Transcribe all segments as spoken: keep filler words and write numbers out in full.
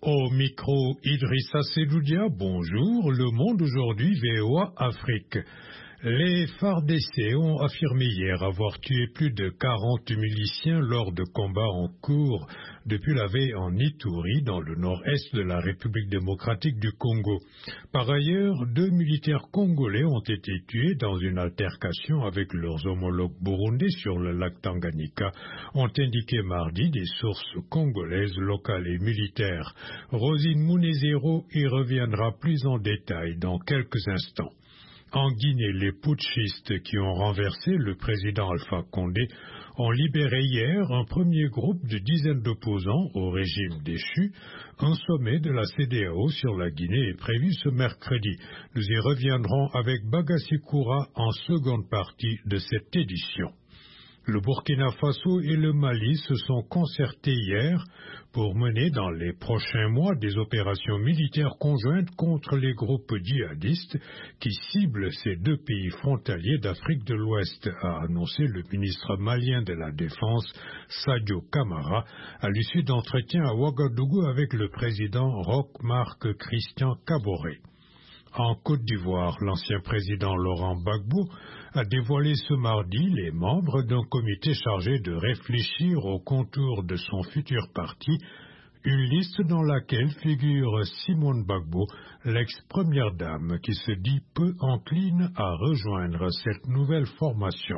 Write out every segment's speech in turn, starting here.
Au micro, Idrissa Sedoudia, bonjour. Le Monde aujourd'hui, V O A Afrique. Les F A R D C ont affirmé hier avoir tué plus de quarante miliciens lors de combats en cours depuis la veille en Ituri, dans le nord-est de la République démocratique du Congo. Par ailleurs, deux militaires congolais ont été tués dans une altercation avec leurs homologues burundais sur le lac Tanganyika, ont indiqué mardi des sources congolaises, locales et militaires. Rosine Mounezero y reviendra plus en détail dans quelques instants. En Guinée, les putschistes qui ont renversé le président Alpha Condé ont libéré hier un premier groupe de dizaines d'opposants au régime déchu. Un sommet de la C D A O sur la Guinée est prévu ce mercredi. Nous y reviendrons avec Bagassi Koura en seconde partie de cette édition. Le Burkina Faso et le Mali se sont concertés hier pour mener dans les prochains mois des opérations militaires conjointes contre les groupes djihadistes qui ciblent ces deux pays frontaliers d'Afrique de l'Ouest, a annoncé le ministre malien de la Défense, Sadio Camara, à l'issue d'entretiens à Ouagadougou avec le président Roch-Marc Christian Kaboré. En Côte d'Ivoire, l'ancien président Laurent Gbagbo a dévoilé ce mardi les membres d'un comité chargé de réfléchir aux contours de son futur parti, une liste dans laquelle figure Simone Gbagbo, l'ex-première dame, qui se dit peu encline à rejoindre cette nouvelle formation.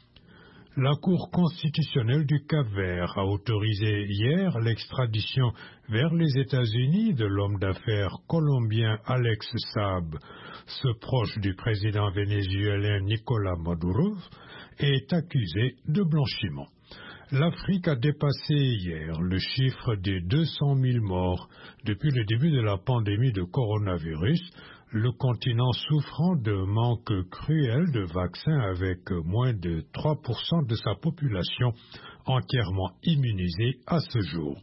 La Cour constitutionnelle du Cap-Vert a autorisé hier l'extradition vers les États-Unis de l'homme d'affaires colombien Alex Saab. Ce proche du président vénézuélien Nicolás Maduro est accusé de blanchiment. L'Afrique a dépassé hier le chiffre des deux cent mille morts depuis le début de la pandémie de coronavirus, le continent souffrant de manque cruel de vaccins avec moins de trois pour cent de sa population entièrement immunisée à ce jour.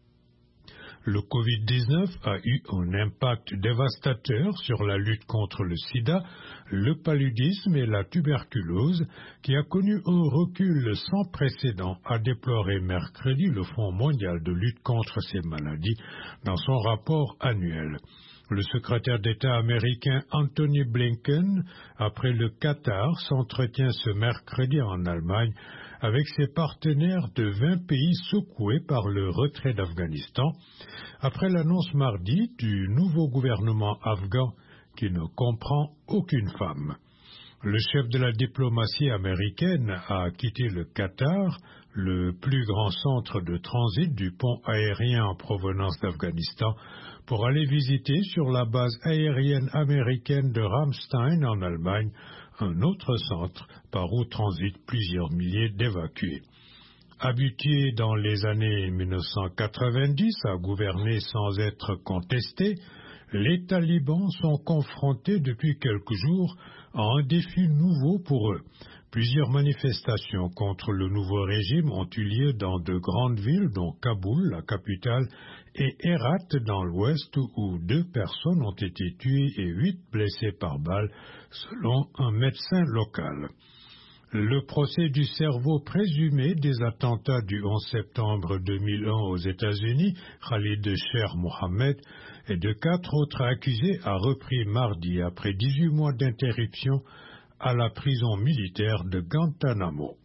Le covid dix-neuf a eu un impact dévastateur sur la lutte contre le sida, le paludisme et la tuberculose, qui a connu un recul sans précédent, a déploré mercredi le Fonds mondial de lutte contre ces maladies dans son rapport annuel. Le secrétaire d'État américain Anthony Blinken, après le Qatar, s'entretient ce mercredi en Allemagne avec ses partenaires de vingt pays secoués par le retrait d'Afghanistan, après l'annonce mardi du nouveau gouvernement afghan qui ne comprend aucune femme. Le chef de la diplomatie américaine a quitté le Qatar, le plus grand centre de transit du pont aérien en provenance d'Afghanistan, pour aller visiter sur la base aérienne américaine de Ramstein en Allemagne, un autre centre par où transitent plusieurs milliers d'évacués. Habitués dans les années mille neuf cent quatre-vingt-dix à gouverner sans être contestés, les talibans sont confrontés depuis quelques jours à un défi nouveau pour eux. Plusieurs manifestations contre le nouveau régime ont eu lieu dans de grandes villes, dont Kaboul, la capitale, et Herat dans l'ouest, où deux personnes ont été tuées et huit blessées par balle, selon un médecin local. Le procès du cerveau présumé des attentats du onze septembre deux mille un aux États-Unis, Khalid Sheikh Mohammed, et de quatre autres accusés a repris mardi après dix-huit mois d'interruption à la prison militaire de Guantanamo.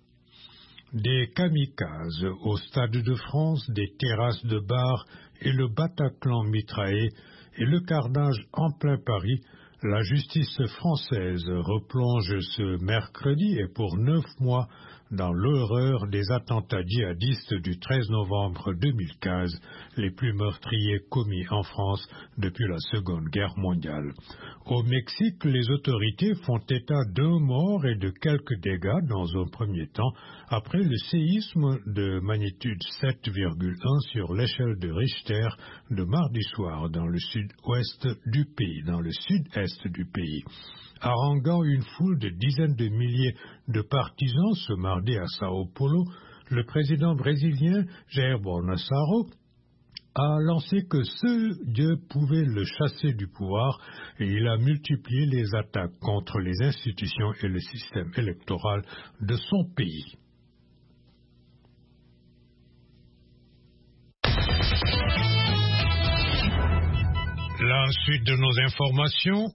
Des kamikazes au Stade de France, des terrasses de bars et le Bataclan mitraillé et le carnage en plein Paris, la justice française replonge ce mercredi et pour neuf mois dans l'horreur des attentats djihadistes du treize novembre deux mille quinze, les plus meurtriers commis en France depuis la Seconde Guerre mondiale. Au Mexique, les autorités font état d'un mort et de quelques dégâts dans un premier temps, après le séisme de magnitude sept virgule un sur l'échelle de Richter de mardi soir dans le sud-ouest du pays, dans le sud-est du pays. Haranguant une foule de dizaines de milliers de partisans ce mardi à Sao Paulo, le président brésilien Jair Bolsonaro a lancé que seul Dieu pouvait le chasser du pouvoir et il a multiplié les attaques contre les institutions et le système électoral de son pays. La suite de nos informations.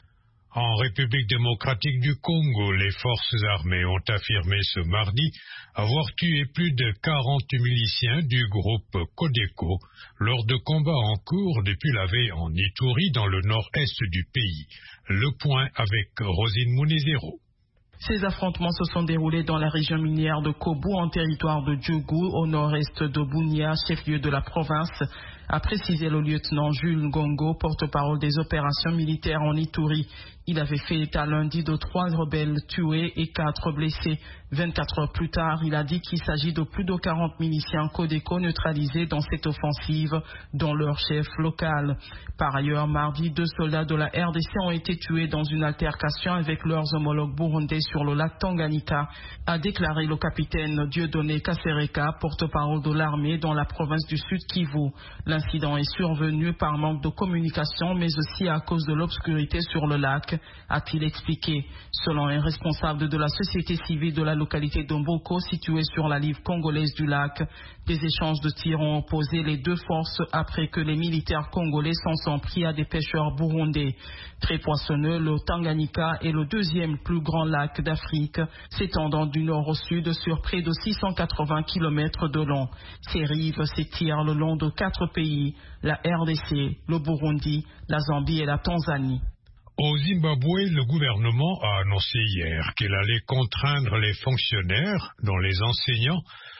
En République démocratique du Congo, les forces armées ont affirmé ce mardi avoir tué plus de quarante miliciens du groupe Codeco lors de combats en cours depuis la veille en Ituri dans le nord-est du pays. Le point avec Rosine Munezero. Ces affrontements se sont déroulés dans la région minière de Kobu, en territoire de Djougou, au nord-est de Bunia, chef-lieu de la province, a précisé le lieutenant Jules Ngongo, porte-parole des opérations militaires en Ituri. Il avait fait état lundi de trois rebelles tués et quatre blessés. vingt-quatre heures plus tard, il a dit qu'il s'agit de plus de quarante miliciens Codeco neutralisés dans cette offensive, dont leur chef local. Par ailleurs, mardi, deux soldats de la R D C ont été tués dans une altercation avec leurs homologues burundais sur le lac Tanganyika, a déclaré le capitaine Dieudonné Kasereka, porte-parole de l'armée dans la province du Sud Kivu. L'incident est survenu par manque de communication, mais aussi à cause de l'obscurité sur le lac, a-t-il expliqué. Selon un responsable de la société civile de la localité d'Omboko, située sur la rive congolaise du lac, des échanges de tirs ont opposé les deux forces après que les militaires congolais s'en sont pris à des pêcheurs burundais. Très poissonneux, le Tanganyika est le deuxième plus grand lac d'Afrique, s'étendant du nord au sud sur près de six cent quatre-vingts kilomètres de long. Ses rives s'étirent le long de quatre pays, la R D C, le Burundi, la Zambie et la Tanzanie. Au Zimbabwe, le gouvernement a annoncé hier qu'il allait contraindre les fonctionnaires, dont les enseignants,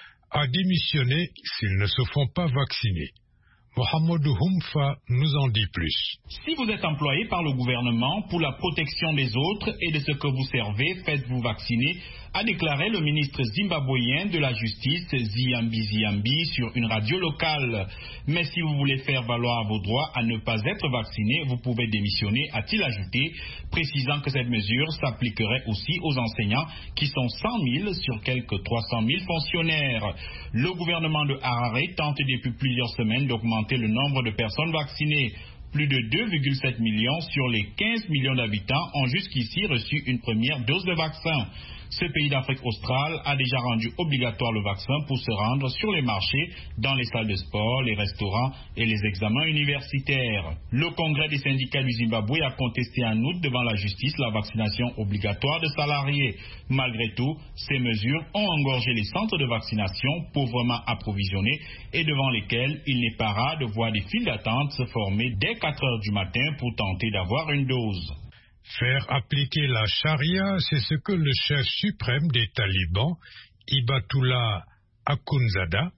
à démissionner s'ils ne se font pas vacciner. Mohamedou Humfa nous en dit plus. Si vous êtes employé par le gouvernement pour la protection des autres et de ce que vous servez, faites-vous vacciner, a déclaré le ministre zimbabwéen de la Justice, Ziyambi Ziyambi, sur une radio locale. Mais si vous voulez faire valoir vos droits à ne pas être vacciné, vous pouvez démissionner, a-t-il ajouté, précisant que cette mesure s'appliquerait aussi aux enseignants qui sont cent mille sur quelques trois cent mille fonctionnaires. Le gouvernement de Harare tente depuis plusieurs semaines d'augmenter le nombre de personnes vaccinées. Plus de deux virgule sept millions sur les quinze millions d'habitants ont jusqu'ici reçu une première dose de vaccin. Ce pays d'Afrique australe a déjà rendu obligatoire le vaccin pour se rendre sur les marchés, dans les salles de sport, les restaurants et les examens universitaires. Le congrès des syndicats du Zimbabwe a contesté en août devant la justice la vaccination obligatoire de salariés. Malgré tout, ces mesures ont engorgé les centres de vaccination pauvrement approvisionnés et devant lesquels il n'est pas rare de voir des files d'attente se former dès quatre heures du matin pour tenter d'avoir une dose. Faire appliquer la charia, c'est ce que le chef suprême des talibans, Hibatullah Akhundzada,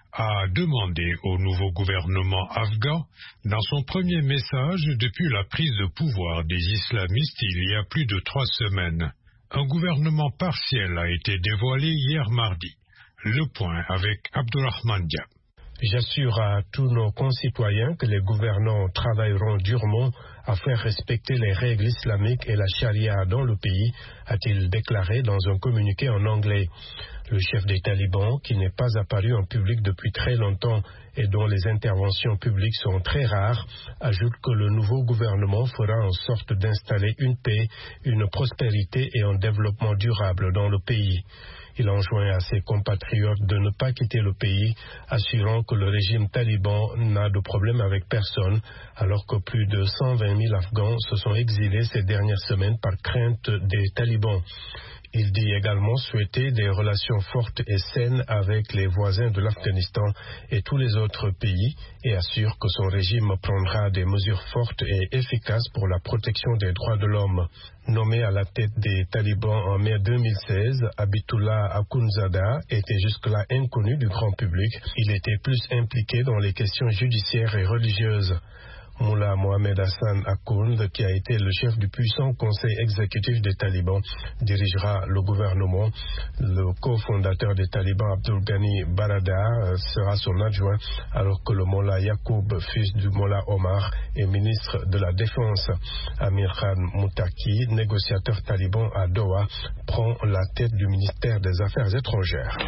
a demandé au nouveau gouvernement afghan dans son premier message depuis la prise de pouvoir des islamistes il y a plus de trois semaines. Un gouvernement partiel a été dévoilé hier mardi. Le point avec Abdurrahman Diab. J'assure à tous nos concitoyens que les gouvernants travailleront durement à faire respecter les règles islamiques et la charia dans le pays, a-t-il déclaré dans un communiqué en anglais. Le chef des talibans, qui n'est pas apparu en public depuis très longtemps et dont les interventions publiques sont très rares, ajoute que le nouveau gouvernement fera en sorte d'installer une paix, une prospérité et un développement durable dans le pays. Il enjoint à ses compatriotes de ne pas quitter le pays, assurant que le régime taliban n'a de problème avec personne, alors que plus de cent vingt mille Afghans se sont exilés ces dernières semaines par crainte des talibans. Il dit également souhaiter des relations fortes et saines avec les voisins de l'Afghanistan et tous les autres pays et assure que son régime prendra des mesures fortes et efficaces pour la protection des droits de l'homme. Nommé à la tête des talibans en mai deux mille seize, Hibatullah Akhundzada était jusque-là inconnu du grand public. Il était plus impliqué dans les questions judiciaires et religieuses. Mullah Mohamed Hassan Akound, qui a été le chef du puissant conseil exécutif des talibans, dirigera le gouvernement. Le cofondateur des talibans, Abdul Ghani Baradar, sera son adjoint, alors que le Mollah Yacoub, fils du Mollah Omar, est ministre de la Défense. Amir Khan Moutaki, négociateur taliban à Doha, prend la tête du ministère des Affaires étrangères.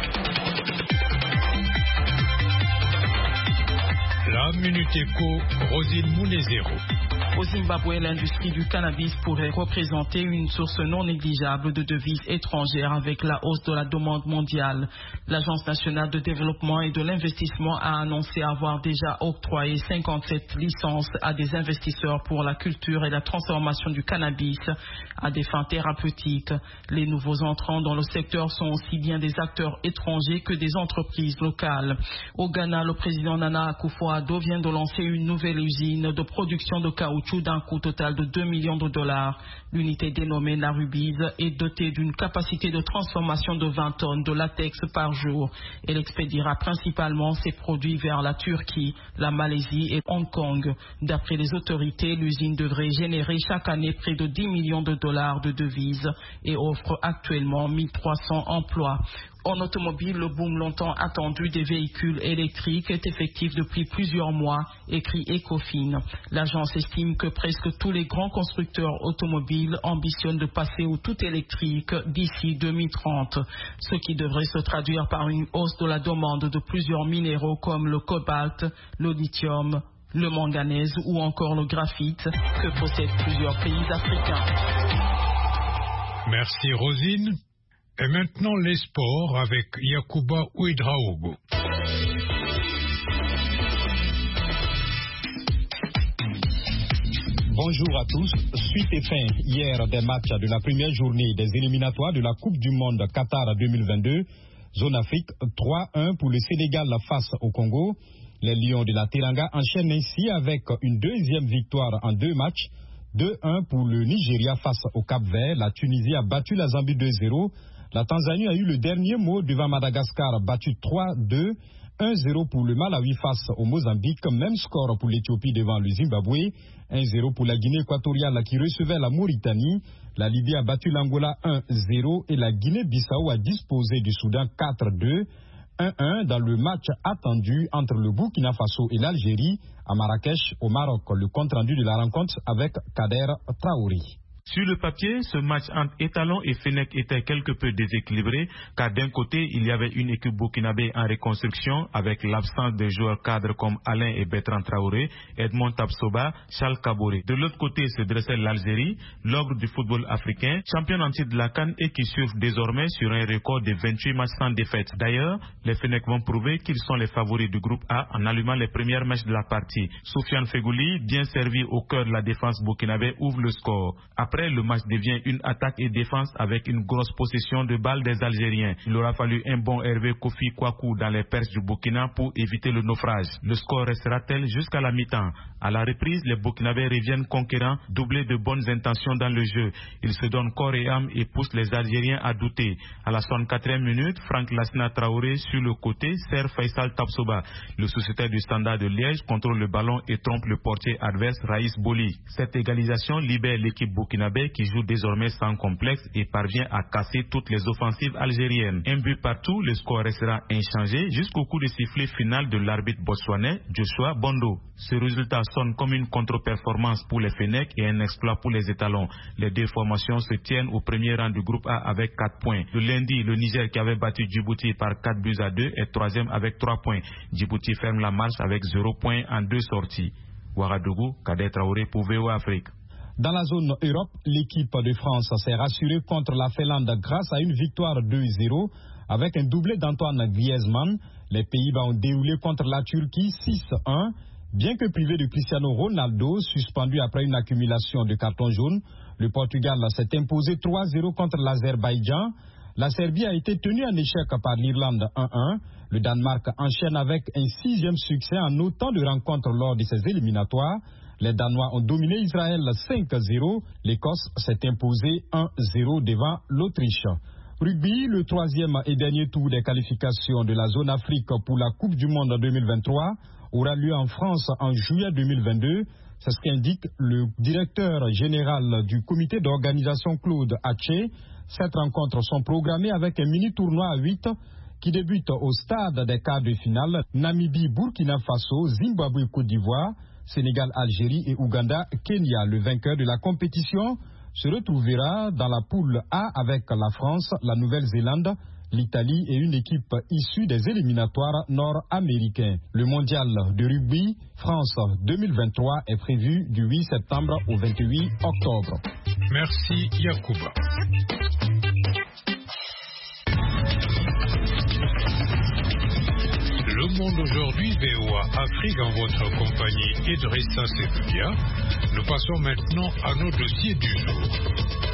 La Minute Éco, Rosine Munezero. Au Zimbabwe, l'industrie du cannabis pourrait représenter une source non négligeable de devises étrangères avec la hausse de la demande mondiale. L'Agence nationale de développement et de l'investissement a annoncé avoir déjà octroyé cinquante-sept licences à des investisseurs pour la culture et la transformation du cannabis à des fins thérapeutiques. Les nouveaux entrants dans le secteur sont aussi bien des acteurs étrangers que des entreprises locales. Au Ghana, le président Nana Akufo-Addo vient de lancer une nouvelle usine de production de caoutchouc d'un coût total de deux millions de dollars. L'unité dénommée Narubis est dotée d'une capacité de transformation de vingt tonnes de latex par jour. Elle expédiera principalement ses produits vers la Turquie, la Malaisie et Hong Kong. D'après les autorités, l'usine devrait générer chaque année près de dix millions de dollars de devises et offre actuellement mille trois cents emplois. En automobile, le boom longtemps attendu des véhicules électriques est effectif depuis plusieurs mois, écrit Ecofin. L'agence estime que presque tous les grands constructeurs automobiles ambitionnent de passer au tout électrique d'ici deux mille trente, ce qui devrait se traduire par une hausse de la demande de plusieurs minéraux comme le cobalt, le lithium, le manganèse ou encore le graphite que possèdent plusieurs pays africains. Merci Rosine. Et maintenant les sports avec Yacouba Ouedraogo. Bonjour à tous. Suite et fin hier des matchs de la première journée des éliminatoires de la Coupe du Monde Qatar deux mille vingt-deux. Zone Afrique, trois un pour le Sénégal face au Congo. Les Lions de la Teranga enchaînent ainsi avec une deuxième victoire en deux matchs. deux un pour le Nigeria face au Cap-Vert. La Tunisie a battu la Zambie deux zéro. La Tanzanie a eu le dernier mot devant Madagascar, battu trois deux. un zéro pour le Malawi face au Mozambique. Même score pour l'Éthiopie devant le Zimbabwe. un zéro pour la Guinée équatoriale qui recevait la Mauritanie. La Libye a battu l'Angola un zéro et la Guinée-Bissau a disposé du Soudan quatre deux. un un dans le match attendu entre le Burkina Faso et l'Algérie à Marrakech au Maroc. Le compte-rendu de la rencontre avec Kader Traoré. Sur le papier, ce match entre Étalon et Fennec était quelque peu déséquilibré, car d'un côté, il y avait une équipe burkinabé en reconstruction avec l'absence de joueurs cadres comme Alain et Bertrand Traoré, Edmond Tapsoba, Charles Kaboré. De l'autre côté se dressait l'Algérie, l'ogre du football africain, championne en titre de la CAN et qui surfe désormais sur un record de vingt-huit matchs sans défaite. D'ailleurs, les Fennec vont prouver qu'ils sont les favoris du groupe A en allumant les premières matchs de la partie. Soufiane Fegouli, bien servi au cœur de la défense burkinabé, ouvre le score. Après, le match devient une attaque et défense avec une grosse possession de balles des Algériens. Il aura fallu un bon Hervé Kofi Kwaku dans les perches du Burkina pour éviter le naufrage. Le score restera tel jusqu'à la mi-temps. À la reprise, les Burkinabés reviennent conquérants, doublés de bonnes intentions dans le jeu. Ils se donnent corps et âme et poussent les Algériens à douter. À la soixante-quatrième minute, Franck Lassina Traoré sur le côté sert Faisal Tapsoba. Le sociétaire du Standard de Liège contrôle le ballon et trompe le portier adverse Raïs Boli. Cette égalisation libère l'équipe burkinabé qui joue désormais sans complexe et parvient à casser toutes les offensives algériennes. Un but partout, le score restera inchangé jusqu'au coup de sifflet final de l'arbitre botswanais Joshua Bondo. Ce résultat sonne comme une contre-performance pour les Fennec et un exploit pour les Étalons. Les deux formations se tiennent au premier rang du groupe A avec quatre points. Le lundi, le Niger qui avait battu Djibouti par quatre buts à deux est troisième avec trois points. Djibouti ferme la marche avec zéro point en deux sorties. Ouagadougou, Kader Traoré pour V O A Afrique. Dans la zone Europe, l'équipe de France s'est rassurée contre la Finlande grâce à une victoire deux zéro avec un doublé d'Antoine Griezmann. Les Pays-Bas ont déroulé contre la Turquie six un. Bien que privé de Cristiano Ronaldo, suspendu après une accumulation de cartons jaunes, le Portugal s'est imposé trois zéro contre l'Azerbaïdjan. La Serbie a été tenue en échec par l'Irlande un un. Le Danemark enchaîne avec un sixième succès en autant de rencontres lors de ses éliminatoires. Les Danois ont dominé Israël cinq zéro. L'Écosse s'est imposée un zéro devant l'Autriche. Rugby, le troisième et dernier tour des qualifications de la zone Afrique pour la Coupe du Monde deux mille vingt-trois aura lieu en France en juillet deux mille vingt-deux. C'est ce qu'indique le directeur général du comité d'organisation Claude Haché. Cette rencontre sont programmées avec un mini-tournoi à huit qui débute au stade des quarts de finale Namibie, Burkina Faso, Zimbabwe, Côte d'Ivoire, Sénégal, Algérie et Ouganda, Kenya. Le vainqueur de la compétition se retrouvera dans la poule A avec la France, la Nouvelle-Zélande, l'Italie et une équipe issue des éliminatoires nord-américains. Le mondial de rugby France deux mille vingt-trois est prévu du huit septembre au vingt-huit octobre. Merci Yacouba. Le Monde aujourd'hui, V O A Afrique, en votre compagnie Idrissa Seloudia. Nous passons maintenant à nos dossiers du jour.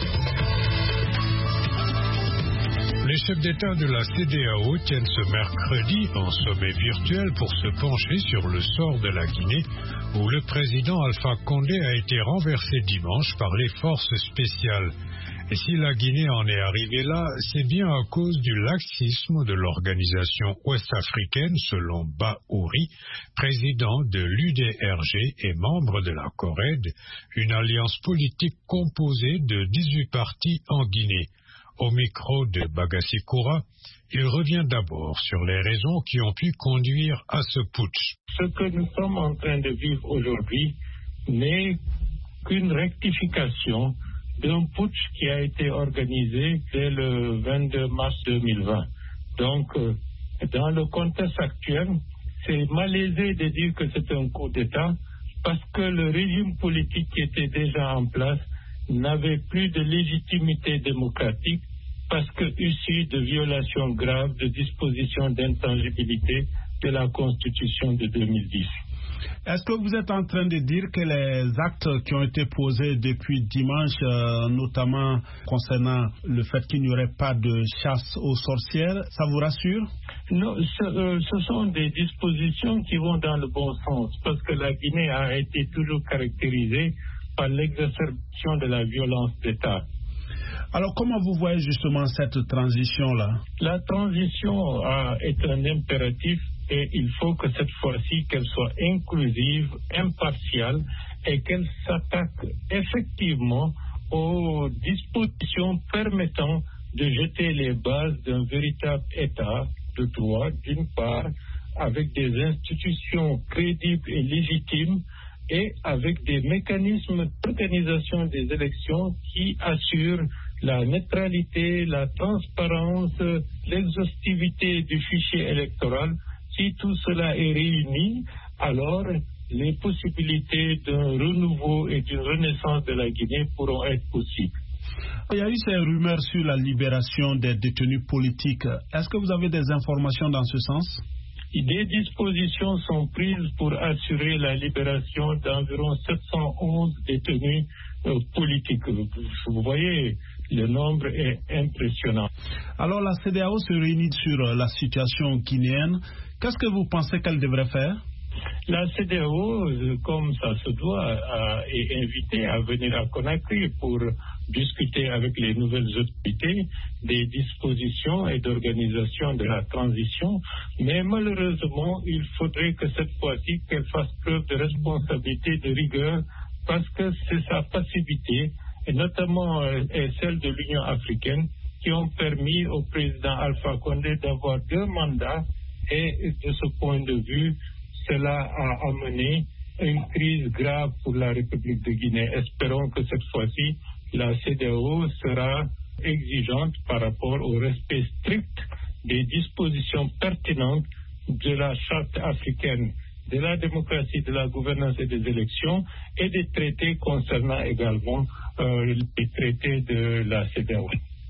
Les chefs d'État de la C D A O tiennent ce mercredi un sommet virtuel pour se pencher sur le sort de la Guinée, où le président Alpha Condé a été renversé dimanche par les forces spéciales. Et si la Guinée en est arrivée là, c'est bien à cause du laxisme de l'organisation ouest-africaine, selon Bahouri, président de l'U D R G et membre de la CORED, une alliance politique composée de dix-huit partis en Guinée. Au micro de Bagassi Koura, il revient d'abord sur les raisons qui ont pu conduire à ce putsch. Ce que nous sommes en train de vivre aujourd'hui n'est qu'une rectification d'un putsch qui a été organisé dès le vingt-deux mars deux mille vingt. Donc, euh, dans le contexte actuel, c'est malaisé de dire que c'est un coup d'État parce que le régime politique qui était déjà en place n'avait plus de légitimité démocratique parce que issu de violations graves de dispositions d'intangibilité de la Constitution de deux mille dix. Est-ce que vous êtes en train de dire que les actes qui ont été posés depuis dimanche, euh, notamment concernant le fait qu'il n'y aurait pas de chasse aux sorcières, ça vous rassure? Non, ce, euh, ce sont des dispositions qui vont dans le bon sens parce que la Guinée a été toujours caractérisée par l'exacerbation de la violence d'État. Alors, comment vous voyez justement cette transition-là? La transition euh, est un impératif et il faut que cette fois-ci, qu'elle soit inclusive, impartiale et qu'elle s'attaque effectivement aux dispositions permettant de jeter les bases d'un véritable État de droit, d'une part, avec des institutions crédibles et légitimes, et avec des mécanismes d'organisation des élections qui assurent la neutralité, la transparence, l'exhaustivité du fichier électoral. Si tout cela est réuni, alors les possibilités d'un renouveau et d'une renaissance de la Guinée pourront être possibles. Il y a eu ces rumeurs sur la libération des détenus politiques. Est-ce que vous avez des informations dans ce sens? Des dispositions sont prises pour assurer la libération d'environ sept cent onze détenus euh, politiques. Vous voyez, le nombre est impressionnant. Alors la C D A O se réunit sur la situation guinéenne. Qu'est-ce que vous pensez qu'elle devrait faire? La C D A O, comme ça se doit, est invitée à venir à Conakry pour discuter avec les nouvelles autorités des dispositions et d'organisation de la transition. Mais malheureusement, il faudrait que cette fois-ci, qu'elle fasse preuve de responsabilité, de rigueur, parce que c'est sa passivité, et notamment euh, celle de l'Union africaine, qui ont permis au président Alpha Condé d'avoir deux mandats. Et de ce point de vue, cela a amené une crise grave pour la République de Guinée. Espérons que cette fois-ci, la C D A O sera exigeante par rapport au respect strict des dispositions pertinentes de la Charte africaine, de la démocratie, de la gouvernance et des élections, et des traités concernant également euh, les traités de la C D A O.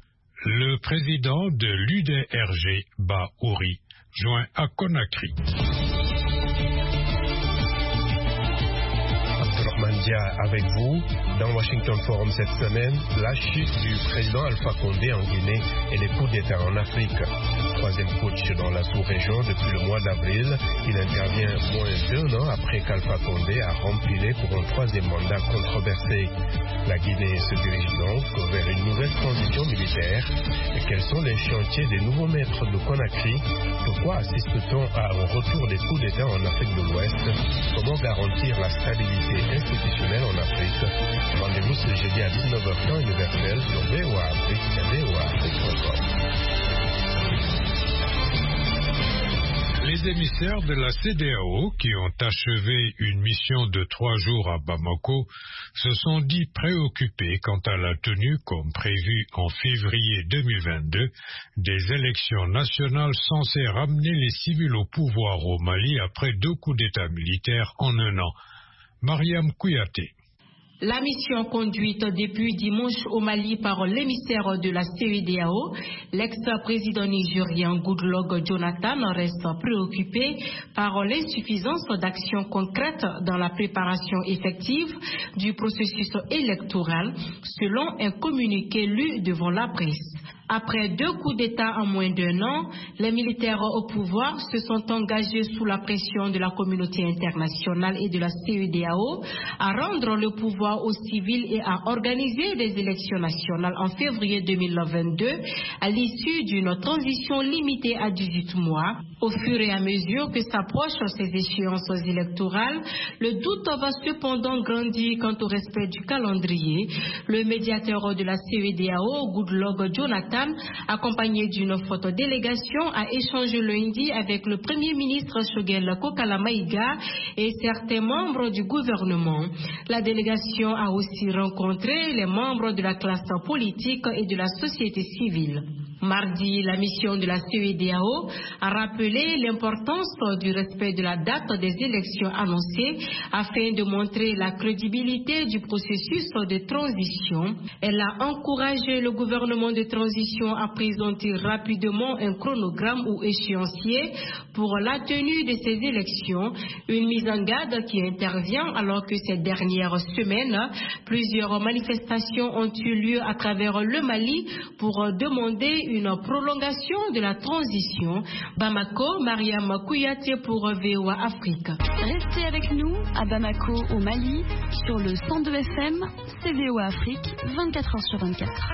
Le président de l'U D R G, Bahouri, joint à Conakry. Mandia avec vous. Dans Washington Forum cette semaine, la chute du président Alpha Condé en Guinée et les coups d'État en Afrique. Troisième putsch dans la sous-région depuis le mois d'avril. Il intervient moins d'un an après qu'Alpha Condé a rempilé pour un troisième mandat controversé. La Guinée se dirige donc vers une nouvelle transition militaire. Et quels sont les chantiers des nouveaux maîtres de Conakry? Pourquoi assiste-t-on à un retour des coups d'État en Afrique de l'Ouest? Comment garantir la stabilité institutionnelle en Afrique? Rendez-vous ce jeudi à dix-neuf heures temps universel sur V O A Afrique et V O A Afrique point com. Les émissaires de la C E D E A O, qui ont achevé une mission de trois jours à Bamako, se sont dit préoccupés quant à la tenue, comme prévu en février deux mille vingt-deux, des élections nationales censées ramener les civils au pouvoir au Mali après deux coups d'État militaires en un an. Mariam Kouyaté. La mission conduite depuis dimanche au Mali par l'émissaire de la C E D E A O, l'ex-président nigérien Goodluck Jonathan, reste préoccupé par l'insuffisance d'actions concrètes dans la préparation effective du processus électoral, selon un communiqué lu devant la presse. Après deux coups d'État en moins d'un an, les militaires au pouvoir se sont engagés sous la pression de la communauté internationale et de la C E D E A O à rendre le pouvoir aux civils et à organiser des élections nationales en février deux mille vingt-deux à l'issue d'une transition limitée à dix-huit mois. Au fur et à mesure que s'approchent ces échéances électorales, le doute va cependant grandir quant au respect du calendrier. Le médiateur de la C E D E A O, Goodluck Jonathan, accompagné d'une forte délégation, a échangé lundi avec le Premier ministre Shogel Kokala Maïga et certains membres du gouvernement. La délégation a aussi rencontré les membres de la classe politique et de la société civile. Mardi, la mission de la C E D E A O a rappelé l'importance du respect de la date des élections annoncées afin de montrer la crédibilité du processus de transition. Elle a encouragé le gouvernement de transition à présenter rapidement un chronogramme ou échéancier pour la tenue de ces élections, une mise en garde qui intervient alors que ces dernières semaines, plusieurs manifestations ont eu lieu à travers le Mali pour demander une prolongation de la transition. Bamako, Mariam Kouyaté pour V O A Afrique. Restez avec nous à Bamako au Mali sur le cent deux F M, c'est V O A Afrique, vingt-quatre heures sur vingt-quatre.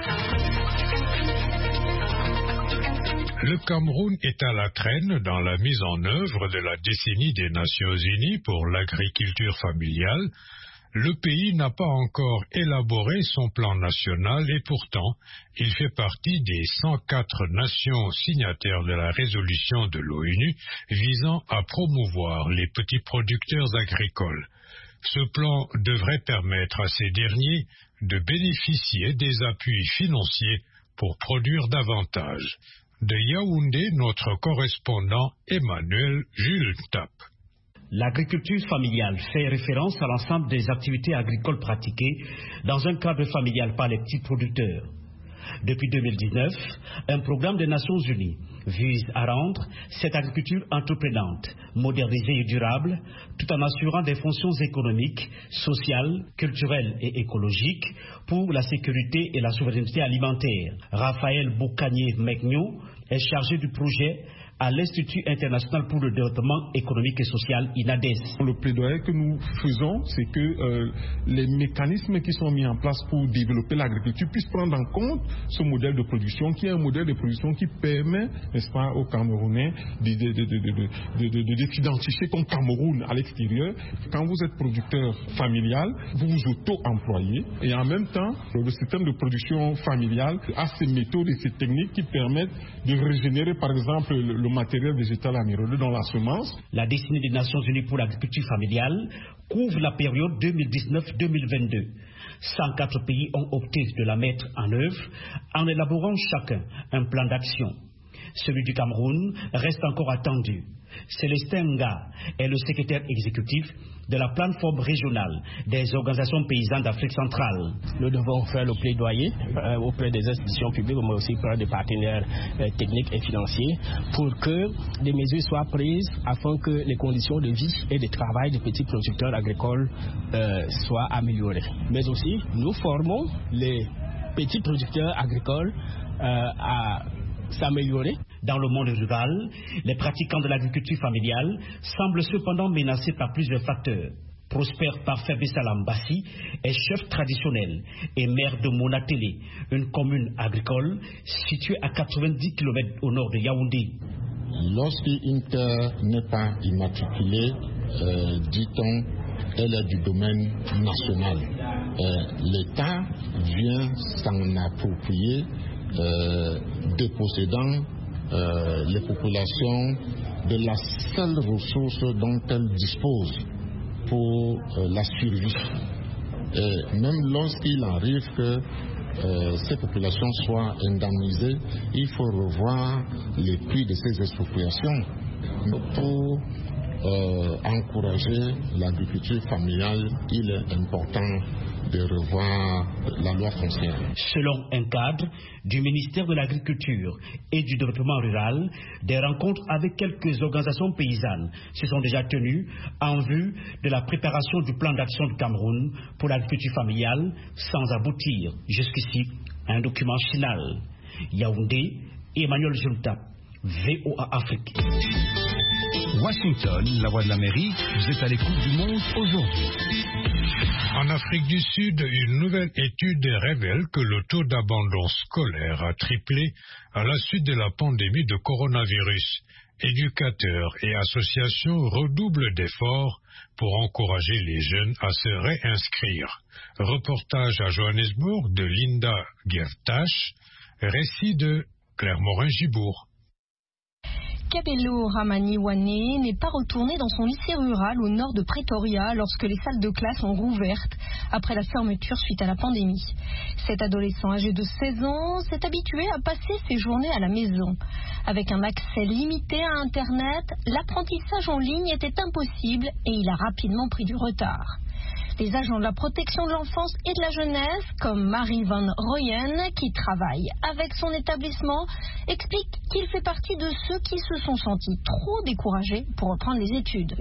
Le Cameroun est à la traîne dans la mise en œuvre de la décennie des Nations Unies pour l'agriculture familiale. Le pays n'a pas encore élaboré son plan national et pourtant, il fait partie des cent quatre nations signataires de la résolution de l'ONU visant à promouvoir les petits producteurs agricoles. Ce plan devrait permettre à ces derniers de bénéficier des appuis financiers pour produire davantage. De Yaoundé, notre correspondant Emmanuel Jules Tap. L'agriculture familiale fait référence à l'ensemble des activités agricoles pratiquées dans un cadre familial par les petits producteurs. Depuis deux mille dix-neuf, un programme des Nations Unies vise à rendre cette agriculture entreprenante, modernisée et durable, tout en assurant des fonctions économiques, sociales, culturelles et écologiques pour la sécurité et la souveraineté alimentaire. Raphaël Boukanier-Meknio est chargé du projet à l'Institut international pour le développement économique et social, I N A D E S. Le plaidoyer que nous faisons, c'est que euh, les mécanismes qui sont mis en place pour développer l'agriculture puissent prendre en compte ce modèle de production, qui est un modèle de production qui permet, n'est-ce pas, aux Camerounais de, de, de, de, de, de, de, de s'identifier comme Cameroun à l'extérieur. Quand vous êtes producteur familial, vous vous auto-employez et en même temps, le système de production familiale a ces méthodes et ces techniques qui permettent de régénérer, par exemple, le, le matériel végétal amiral dans la semence. La décennie des Nations Unies pour l'agriculture familiale couvre la période deux mille dix-neuf deux mille vingt-deux. cent quatre pays ont opté de la mettre en œuvre en élaborant chacun un plan d'action. Celui du Cameroun reste encore attendu. Célestin Nga est le secrétaire exécutif de la plateforme régionale des organisations paysannes d'Afrique centrale. Nous devons faire le plaidoyer euh, auprès des institutions publiques, mais aussi auprès des partenaires euh, techniques et financiers, pour que des mesures soient prises afin que les conditions de vie et de travail des petits producteurs agricoles euh, soient améliorées. Mais aussi, nous formons les petits producteurs agricoles euh, à s'améliorer. Dans le monde rural, les pratiquants de l'agriculture familiale semblent cependant menacés par plusieurs facteurs. Prosper Parfait Bessalambassi est chef traditionnel et maire de Monatélé, une commune agricole située à quatre-vingt-dix kilomètres au nord de Yaoundé. Lorsqu'une terre n'est pas immatriculée, euh, dit-on, elle est du domaine national. Euh, L'État vient s'en approprier, euh, dépossédant euh, les populations de la seule ressource dont elles disposent pour euh, la survie. Et même lorsqu'il arrive que euh, ces populations soient indemnisées, il faut revoir les prix de ces expropriations pour euh, encourager l'agriculture familiale. Il est important de revoir la loi foncière. Selon un cadre du ministère de l'Agriculture et du Développement rural, des rencontres avec quelques organisations paysannes se sont déjà tenues en vue de la préparation du plan d'action du Cameroun pour l'agriculture familiale sans aboutir jusqu'ici à un document final. Yaoundé, Emmanuel Junta, V O A Afrique. Washington, la voix de l'Amérique, vous êtes à l'écoute du monde aujourd'hui. En Afrique du Sud, une nouvelle étude révèle que le taux d'abandon scolaire a triplé à la suite de la pandémie de coronavirus. Éducateurs et associations redoublent d'efforts pour encourager les jeunes à se réinscrire. Reportage à Johannesburg de Linda Gertash, récit de Claire Morin-Gibourg. Kabelo Ramani-Wane n'est pas retourné dans son lycée rural au nord de Pretoria lorsque les salles de classe ont rouvertes après la fermeture suite à la pandémie. Cet adolescent âgé de seize ans s'est habitué à passer ses journées à la maison. Avec un accès limité à Internet, l'apprentissage en ligne était impossible et il a rapidement pris du retard. Les agents de la protection de l'enfance et de la jeunesse, comme Marie Van Royen, qui travaille avec son établissement, expliquent qu'il fait partie de ceux qui se sont sentis trop découragés pour reprendre les études.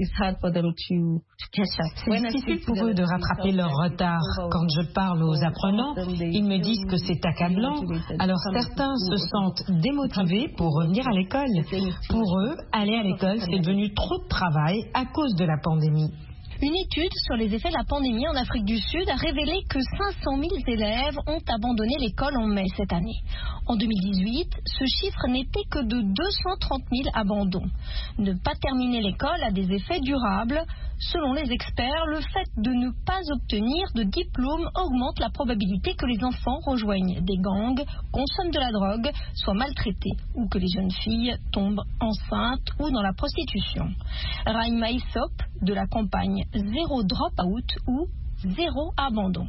C'est difficile pour eux de rattraper leur retard. Quand je parle aux apprenants, ils me disent que c'est accablant. Alors certains se sentent démotivés pour revenir à l'école. Pour eux, aller à l'école, c'est devenu trop de travail à cause de la pandémie. Une étude sur les effets de la pandémie en Afrique du Sud a révélé que cinq cent mille élèves ont abandonné l'école en mai cette année. En deux mille dix-huit, ce chiffre n'était que de deux cent trente mille abandons. Ne pas terminer l'école a des effets durables. Selon les experts, le fait de ne pas obtenir de diplôme augmente la probabilité que les enfants rejoignent des gangs, consomment de la drogue, soient maltraités ou que les jeunes filles tombent enceintes ou dans la prostitution. Raima Issop de la campagne Zéro Dropout ou Zéro Abandon.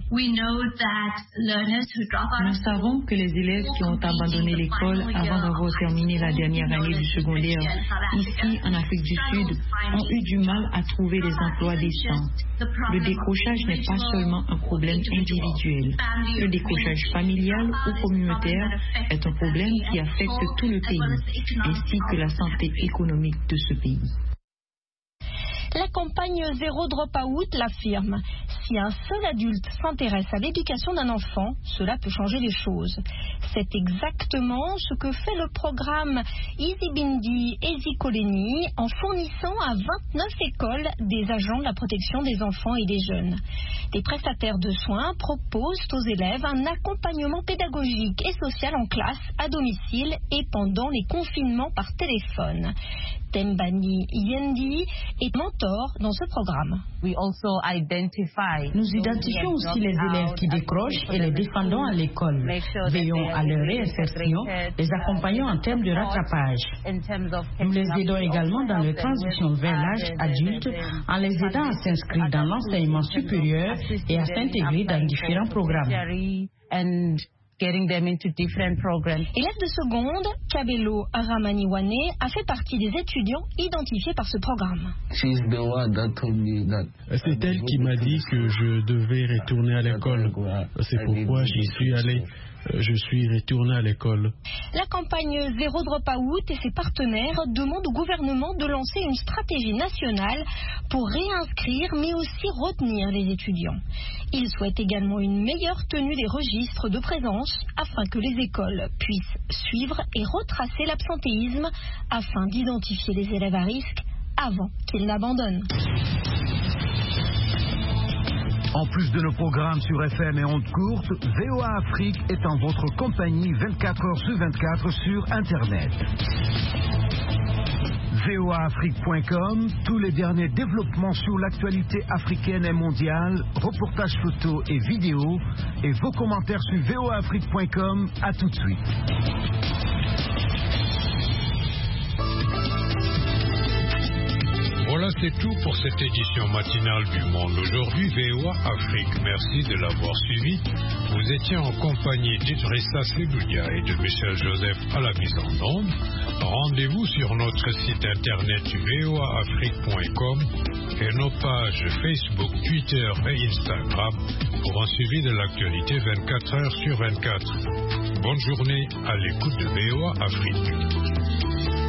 Nous savons que les élèves qui ont abandonné l'école avant d'avoir terminé la dernière année du secondaire, ici en Afrique du Sud, ont eu du mal à trouver des emplois décents. Le décrochage n'est pas seulement un problème individuel. Le décrochage familial ou communautaire est un problème qui affecte tout le pays, ainsi que la santé économique de ce pays. La campagne Zéro Dropout l'affirme. Si un seul adulte s'intéresse à l'éducation d'un enfant, cela peut changer les choses. C'est exactement ce que fait le programme Izibindi Ezikoleni en fournissant à vingt-neuf écoles des agents de la protection des enfants et des jeunes. Les prestataires de soins proposent aux élèves un accompagnement pédagogique et social en classe, à domicile et pendant les confinements par téléphone. Tembani Yendi est mentor dans ce programme. Nous identifions aussi les élèves qui décrochent et les défendons à l'école. Veillons à leur réinsertion, les accompagnons en termes de rattrapage. Nous les aidons également dans leur transition vers l'âge adulte en les aidant à s'inscrire dans l'enseignement supérieur et à s'intégrer dans différents programmes. Élève de seconde, Kabelo Ramani-Wane a fait partie des étudiants identifiés par ce programme. C'est elle qui m'a dit que je devais retourner à l'école. C'est pourquoi j'y suis allé. Je suis retourné à l'école. La campagne Zéro Dropout et ses partenaires demandent au gouvernement de lancer une stratégie nationale pour réinscrire mais aussi retenir les étudiants. Ils souhaitent également une meilleure tenue des registres de présence afin que les écoles puissent suivre et retracer l'absentéisme afin d'identifier les élèves à risque avant qu'ils n'abandonnent. En plus de nos programmes sur F M et ondes courtes, V O A Afrique est en votre compagnie vingt-quatre heures sur vingt-quatre sur Internet. V O A Afrique point com, tous les derniers développements sur l'actualité africaine et mondiale, reportages photos et vidéos, et vos commentaires sur V O A Afrique point com. À tout de suite. c'est tout pour cette édition matinale du Monde aujourd'hui, V O A Afrique. Merci de l'avoir suivi. Vous étiez en compagnie d'Idrissa Seloudia et de Michel Joseph à la mise en onde. Rendez-vous sur notre site internet v o a afrique point com et nos pages Facebook, Twitter et Instagram pour un suivi de l'actualité vingt-quatre heures sur vingt-quatre. Bonne journée à l'écoute de V O A Afrique.